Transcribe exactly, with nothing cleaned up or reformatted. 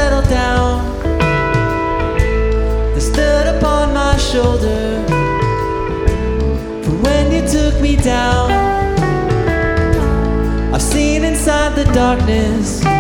settled down, they stood upon my shoulder. From when you took me down, I've seen inside the darkness